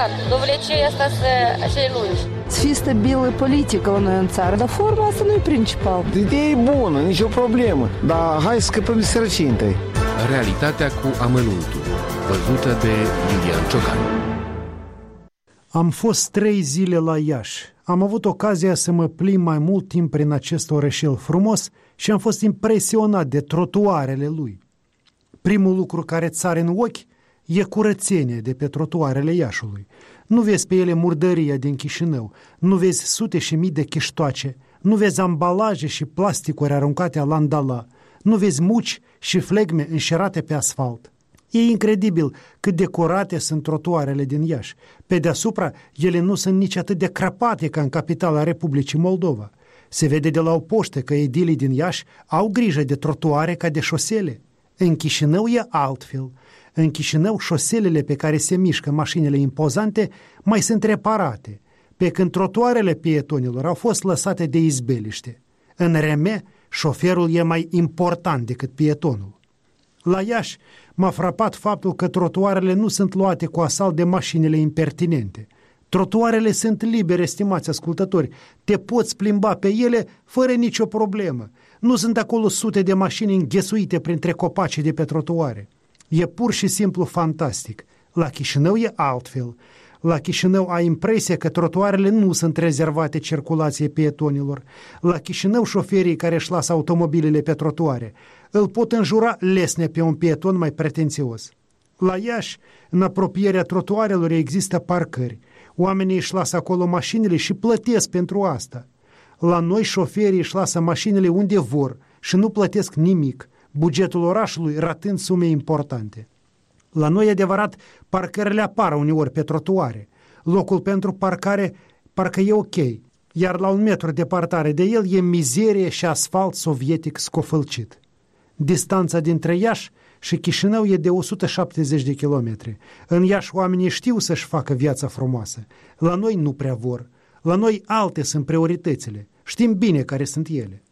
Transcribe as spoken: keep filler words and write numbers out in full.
complicat. Dovlecei asta să acele lungi. Să fie stabilă politică la noi în țară, dar forma asta nu e principal. Ideea e bună, nicio problemă, dar hai să scăpăm de sărăcie întâi. Realitatea cu amănuntul, văzută de Iulian Ciocan. Am fost trei zile la Iași. Am avut ocazia să mă plimb mai mult timp prin acest orășel frumos și am fost impresionat de trotuarele lui. Primul lucru care ți sare în ochi e curățenia de pe trotuarele Iașului. Nu vezi pe ele murdăria din Chișinău, nu vezi sute și mii de chiștoace, nu vezi ambalaje și plasticuri aruncate la andala, nu vezi muci și flegme înșerate pe asfalt. E incredibil cât de curate sunt trotuarele din Iași. Pe deasupra, ele nu sunt nici atât de crăpate ca în capitala Republicii Moldova. Se vede de la o poștă că edilii din Iași au grijă de trotuare ca de șosele. În Chișinău e altfel. În Chișinău, șoselele pe care se mișcă mașinile impozante mai sunt reparate, pe când trotuarele pietonilor au fost lăsate de izbeliște. În Reme, șoferul e mai important decât pietonul. La Iași m-a frapat faptul că trotuarele nu sunt luate cu asalt de mașinile impertinente. Trotuarele sunt libere, stimați ascultători. Te poți plimba pe ele fără nicio problemă. Nu sunt acolo sute de mașini înghesuite printre copacii de pe trotuare. E pur și simplu fantastic. La Chișinău e altfel. La Chișinău ai impresia că trotuarele nu sunt rezervate circulației pietonilor. La Chișinău șoferii care își lasă automobilele pe trotuare îl pot înjura lesne pe un pieton mai pretențios. La Iași, în apropierea trotuarelor, există parcări. Oamenii își lasă acolo mașinile și plătesc pentru asta. La noi șoferii își lasă mașinile unde vor și nu plătesc nimic, bugetul orașului ratând sume importante. La noi, e adevărat, parcările apar uneori pe trotuare. Locul pentru parcare parcă e ok, iar la un metru departare de el e mizerie și asfalt sovietic scofălcit. Distanța dintre Iași și Chișinău e de o sută șaptezeci de kilometri. În Iași oamenii știu să-și facă viața frumoasă. La noi nu prea vor. La noi alte sunt prioritățile. Știm bine care sunt ele.